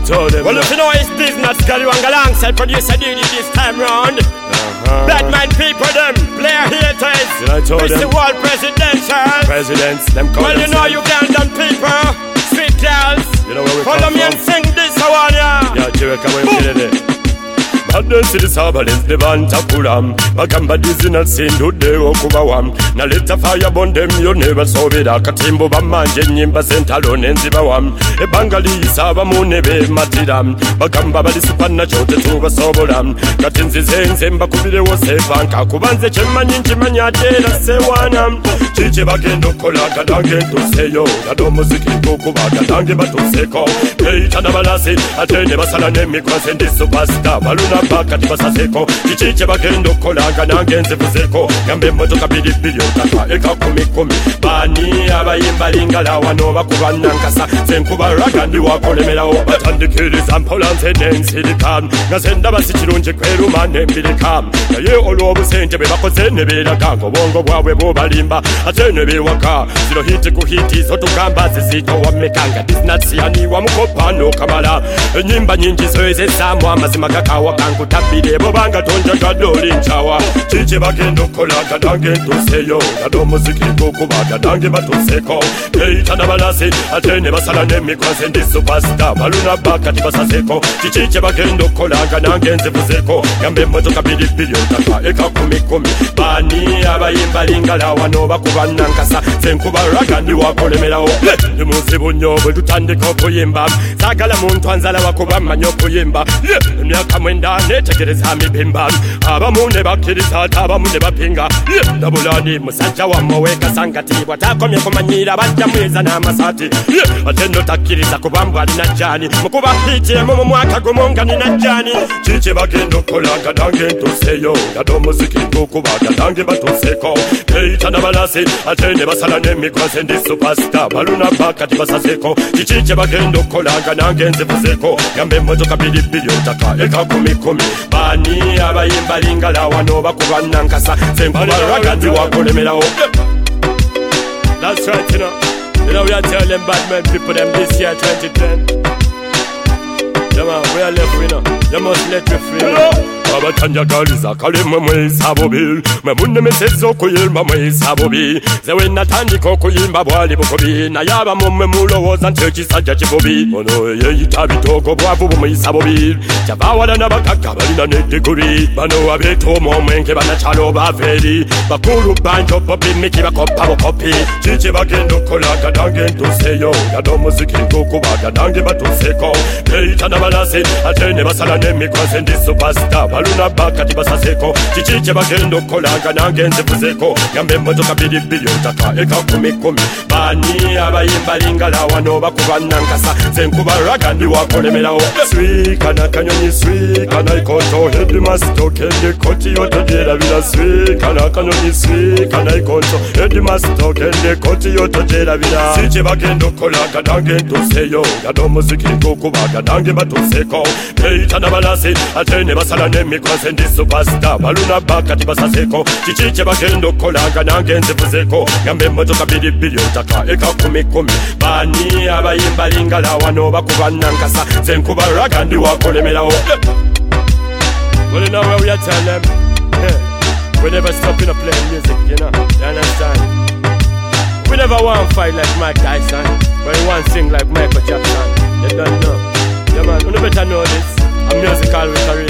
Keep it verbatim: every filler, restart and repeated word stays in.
told them. Well, if you know it's business, Scotty Wang alongside producer D D this time round. Uh-huh. Blackman people, them player haters. Did I told Mister them? World Presidential. Presidents, them call well, you know Ugandan people, street girls. You know where we follow come me from? and sing this one, yeah. Yeah, Jericho, where we get it. Madden the Sabalins, the Bantapulam, Magamba Dizinal Sindu de Okubawam, Nalita fire bond them, you never saw it. Akatimbo Baman, Jenimba Sentalon and Zibawam, a Bangali Sabamune Matidam, Bagamba Badisupana Chota Tuba Sobolam, Katinzi Zemba Kubide was a banka, Kubanze Chemanin Chimania Jeda Sewanam, Chichi Bagendo Kolaka Dangen to Seyo, Adomosiki Kukuba, Dangiba to Seko, Peitanabasi, Atene Basalanemi, and this superstar, Baluna. Bakati basaseko Chichiche bagendo kolaga nangenze vuzeko Gambe motoka bidi bidi otaka eka kumi kumi Bani abayimba lingala wano bakubana nkasa Senkuba ragandi wakolemela Batandikiriza mpolanze nensilika Nasenda basichirunje kweru mane mbilika Naye oluobu sente bebakoze nebela kango Bongo bwawe bobalimba Atene bewaka Zilo hiti kuhiti zotugamba zizito wamekanga Disnatsi yani wamukopano kamala Nyimba nyingi zoeze samu amazima kakawa kangu Tabide bobanga tonja kadoli nchawa Chichi bagendo kolaga dange ntuseyo Nado muziki kukubaga dange batuseko Keita na balasi atene basalane mikwase ndi superstar Maluna baka tibasaseko Chichi bagendo kolaga nange nzivuzeko Gambe moto kabidi bidi utaka eka kumi kumi Bani abayimba lingala wano bakubana nkasa Senkuba ragandi wakolemela o Ndi musibu nyobo tutandiko kuyimba Sagala muntu anzala wakubama nyokuyimba Myaka mwenda netegereza mibimba Abamune bakiriza abamune bapinga Ndabulani musajja wa mweka sangati Watakomye kumanyira bajja mweza na masati Atendo takiriza kubambwa alina jani Mukuba hiti mumu mwaka gumunga nina jani Chichi bagendo kolaga dange ntuseyo Gado muziki kukubaga dange batuseko Keita na balasi atene basalane mikwase ndi superstar Baluna bakati basaseko Chichi bagendo kolaga nange nzivuzeko Gambe motoka bidi bidi utaka eka kumi kumi Bani abayimba lingala wano bakubana nkasa Senkuba ragandi wakolemela o That's right, you know. You know we are telling them bad men people them this year twenty ten. Yeah man, we are left, you know. You must let you free, you know. Abatanja galiza kale mwe sabobil Mwemunne mesezo kuyimba mwe sabobi Zewe natandiko kuyimba bwali bukobi Na yaba mwe mulowoza ntechi sajja chibobi Ono ye itabitoko bwavu mwe sabobi Chabawala na bakaka balina nediguri Bano abeto momwenke banachalo baferi Bakulu banjo popi miki bakopa bokopi Chichi bagendo kolaga dange ntuseyo Yado muziki kukubaga dange batuseko Keita na balasi atene basalane mikwase ndi superstar Baluna bakati basaseko Chichiche bagendo kolaga nange nzivuzeko Gambe motoka bidi bidi utaka eka kumi kumi Bani abayimba lingala wano bakubana nkasa Senkuba ragandi wakolemela o Swika na kanyonyi swika na ikoto Hedi masito kende koti yoto jera vila Swika na kanyonyi swika na ikoto Hedi masito kende koti yoto jera vila Chichi bagendo kolaga nange ntuseyo Yado muziki kukubaga nange batuseko Keita na balasi atene basalane mikwase ndi superstar Baluna bakati basaseko Chichiche bagendo kolaga nange nzivuzeko Gambe motoka bidi bidi utaka eka kumi kumi Bani abayimba lingala wano bakubana nkasa Senkuba ragandi wakolemela o Well you know where we are telling them yeah. We never stop in a playing music, you know. You understand? We never want to fight like Mike Tyson But we want to sing like Michael Jackson. You don't know. Yeah man, you better know this. A musical career